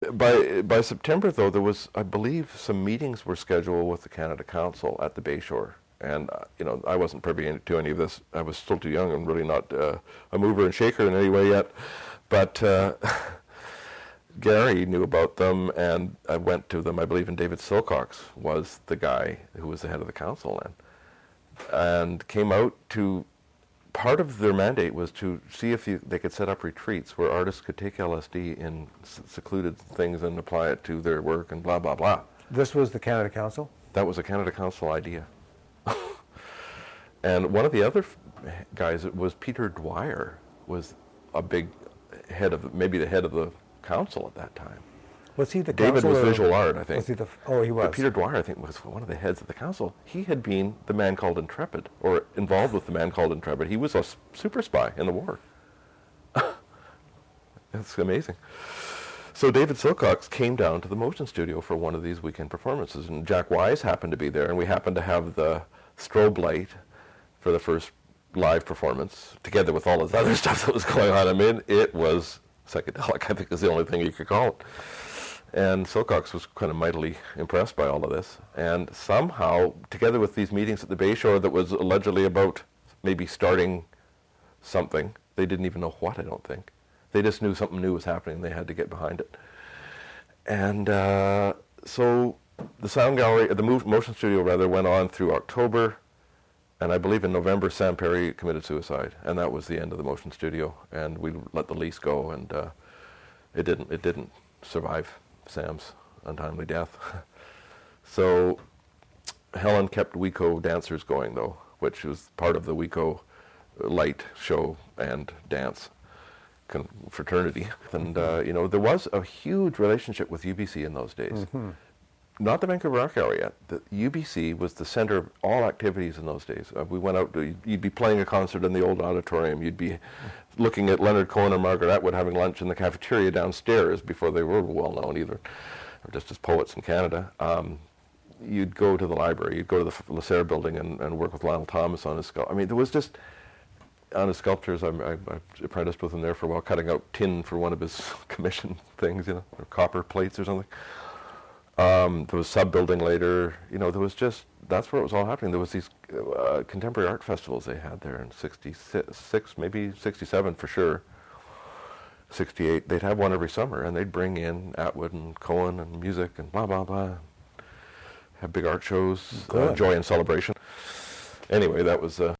By September, though, there was, I believe, some meetings were scheduled with the Canada Council at the Bayshore. And, I wasn't privy to any of this. I was still too young and really not a mover and shaker in any way yet. But Gary knew about them, and I went to them. I believe in David Silcox was the guy who was the head of the council then, and came out to, part of their mandate was to see if they could set up retreats where artists could take LSD in secluded things and apply it to their work and blah, blah, blah. This was the Canada Council? That was a Canada Council idea. And one of the other guys was Peter Dwyer, was a big head of, maybe the head of the council at that time. Was he the David council was or visual art, I think. Was he the, oh, he was. But Peter Dwyer, I think, was one of the heads of the council. He had been the man called Intrepid, or involved with the man called Intrepid. He was a super spy in the war. That's amazing. So David Silcox came down to the Motion Studio for one of these weekend performances, and Jack Wise happened to be there, and we happened to have the strobe light for the first live performance, together with all this other stuff that was going on. I mean, it was psychedelic, I think is the only thing you could call it. And Silcox was kind of mightily impressed by all of this. And somehow, together with these meetings at the Bayshore that was allegedly about maybe starting something, they didn't even know what, I don't think. They just knew something new was happening and they had to get behind it. And so the sound gallery, the Motion Studio rather, went on through October. And I believe in November, Sam Perry committed suicide, and that was the end of the Motion Studio. And we let the lease go, and it didn't survive Sam's untimely death. So Helen kept WeCo dancers going, though, which was part of the WeCo light show and dance fraternity. And there was a huge relationship with UBC in those days. Mm-hmm. Not the Vancouver Art Gallery yet. The UBC was the center of all activities in those days. We went out, you'd be playing a concert in the old auditorium. You'd be looking at Leonard Cohen and Margaret Atwood having lunch in the cafeteria downstairs before they were well known either, or just as poets in Canada. You'd go to the library. You'd go to the Lacerre building and work with Lionel Thomas on his sculpture. I mean, there was just, on his sculptures, I apprenticed with him there for a while, cutting out tin for one of his commission things, or copper plates or something. There was sub-building later, there was just, that's where it was all happening. There was these contemporary art festivals they had there in 66, maybe 67 for sure, 68. They'd have one every summer, and they'd bring in Atwood and Cohen and music and blah, blah, blah. Have big art shows, Joy and Celebration. Anyway, that was